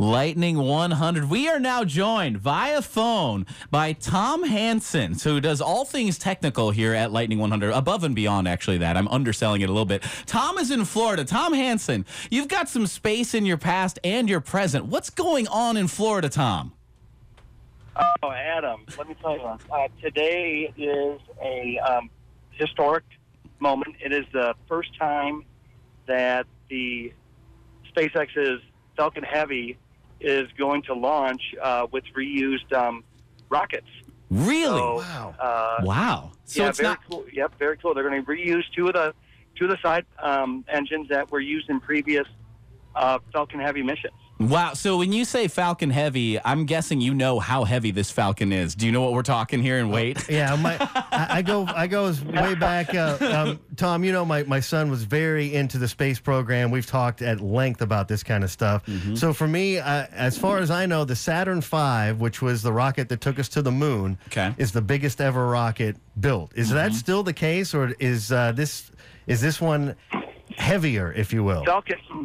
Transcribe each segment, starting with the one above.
Lightning 100. We are now joined via phone by Tom Hansen, who does all things technical here at Lightning 100, above and beyond, actually, that. I'm underselling it a little bit. Tom is in Florida. Tom Hansen, you've got some space in your past and your present. What's going on in Florida, Tom? Oh, Adam, let me tell you, today is a historic moment. It is the first time that the SpaceX's Falcon Heavy is going to launch with reused rockets. Really? So, wow. Wow. So yeah, it's very not cool. Yep, very cool. They're going to reuse two of the side engines that were used in previous Falcon Heavy missions. Wow. So when you say Falcon Heavy, I'm guessing you know how heavy this Falcon is. Do you know what we're talking here in weight? Yeah, I go way back. Tom, you know, my son was very into the space program. We've talked at length about this kind of stuff. Mm-hmm. So for me, as far as I know, the Saturn V, which was the rocket that took us to the moon, is the biggest ever rocket built. Is that still the case, or is this one heavier, if you will?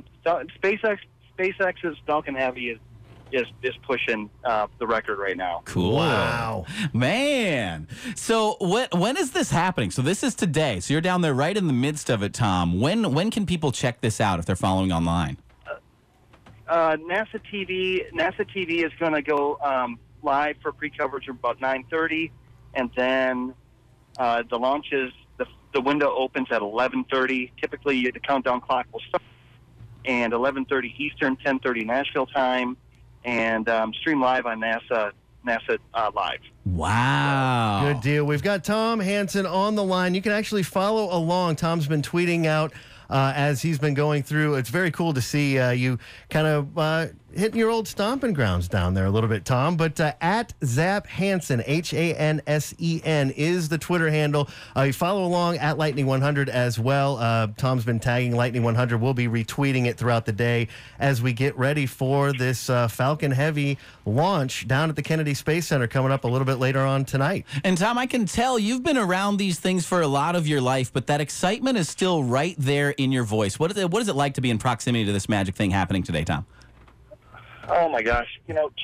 SpaceX's Falcon Heavy is pushing the record right now. Cool. Wow. Man. So when is this happening? So this is today. So you're down there right in the midst of it, Tom. When can people check this out if they're following online? NASA TV is going to go live for pre-coverage about 9:30, and then the launch is the window opens at 11:30. Typically, the countdown clock will start. And 11:30 Eastern, 10:30 Nashville time, and stream live on NASA Live. Wow. Good deal. We've got Tom Hansen on the line. You can actually follow along. Tom's been tweeting out as he's been going through. It's very cool to see you kind of hitting your old stomping grounds down there a little bit, Tom. But at Zap Hansen, Hansen, is the Twitter handle. You follow along at Lightning 100 as well. Tom's been tagging Lightning 100. We'll be retweeting it throughout the day as we get ready for this Falcon Heavy launch down at the Kennedy Space Center coming up a little bit later on tonight. And Tom, I can tell you've been around these things for a lot of your life, but that excitement is still right there in your voice. What is it like to be in proximity to this magic thing happening today, Tom? Oh my gosh! You know,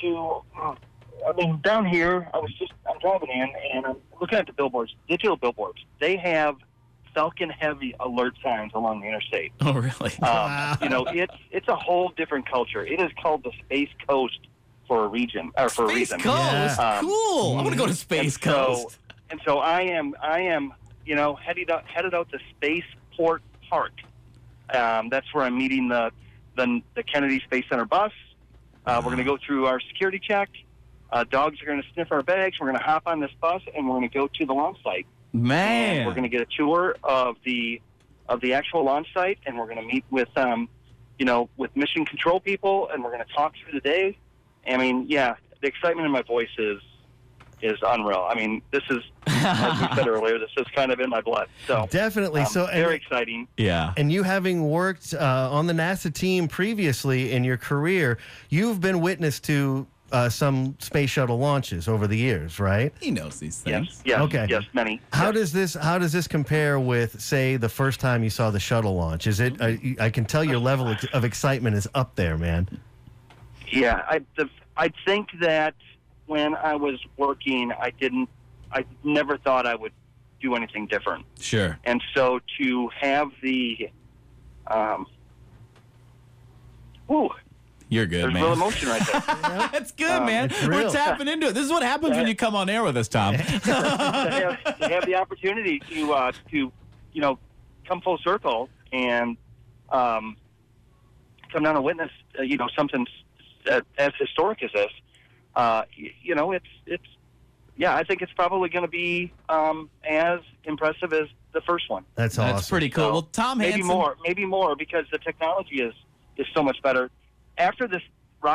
down here, I'm driving in and I'm looking at the billboards, digital billboards. They have Falcon Heavy alert signs along the interstate. Oh, really? Wow. You know, it's a whole different culture. It is called the Space Coast for a region, or for a reason. Space Coast, Yeah. cool. I want to go to Space Coast. And so I am, you know, headed out to Spaceport Park. That's where I'm meeting the Kennedy Space Center bus. We're going to go through our security check. Dogs are going to sniff our bags. We're going to hop on this bus, and we're going to go to the launch site. Man. And we're going to get a tour of the actual launch site, and we're going to meet with with mission control people, and we're going to talk through the day. I mean, yeah, the excitement in my voice is unreal. I mean, this is, as we said earlier, this is kind of in my blood. So Definitely. So very exciting. Yeah. And you having worked on the NASA team previously in your career, you've been witness to some space shuttle launches over the years, right? He knows these things. Yes. Okay. Yes, many. How Yes. does this compare with, say, the first time you saw the shuttle launch? Is it? I can tell your level of excitement is up there, man. Yeah, I think that when I was working, I never thought I would do anything different. Sure. And so to have the, You're good, there's man. real emotion right there. That's good, man. it's We're real. tapping into it. This is what happens when you come on air with us, Tom. to have the opportunity to come full circle and come down and witness something as historic as this. I think it's probably going to be as impressive as the first one. That's awesome. That's pretty cool. So Well, Tom Hansen. maybe more because the technology is so much better. After this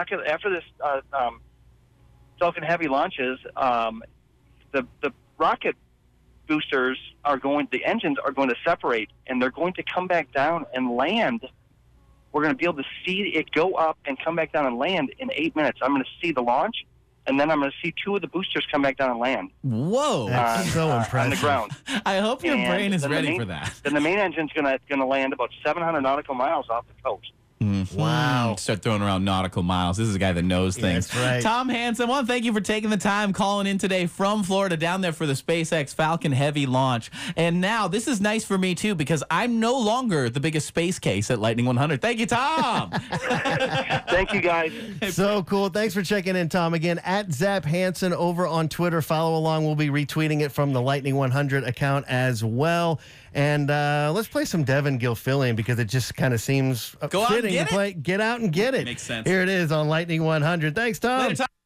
Falcon Heavy launches, the rocket boosters the engines are going to separate, and they're going to come back down and land. We're going to be able to see it go up and come back down and land in 8 minutes. I'm going to see the launch, and then I'm going to see two of the boosters come back down and land. Whoa. That's so impressive. On the ground. I hope your And brain is then ready for that. Then the main engine's going to land about 700 nautical miles off the coast. Wow. Start throwing around nautical miles. This is a guy that knows things. That's right. Tom Hansen, I want to thank you for taking the time calling in today from Florida down there for the SpaceX Falcon Heavy launch. And now this is nice for me, too, because I'm no longer the biggest space case at Lightning 100. Thank you, Tom. Thank you, guys. So cool. Thanks for checking in, Tom. Again, at Zap Hansen over on Twitter. Follow along. We'll be retweeting it from the Lightning 100 account as well. And let's play some Devin Gilfillian because it just kind of seems Go out and fitting get to play. Get out and get it. Makes sense. Here it is on Lightning 100. Thanks, Tom. Later, Tom.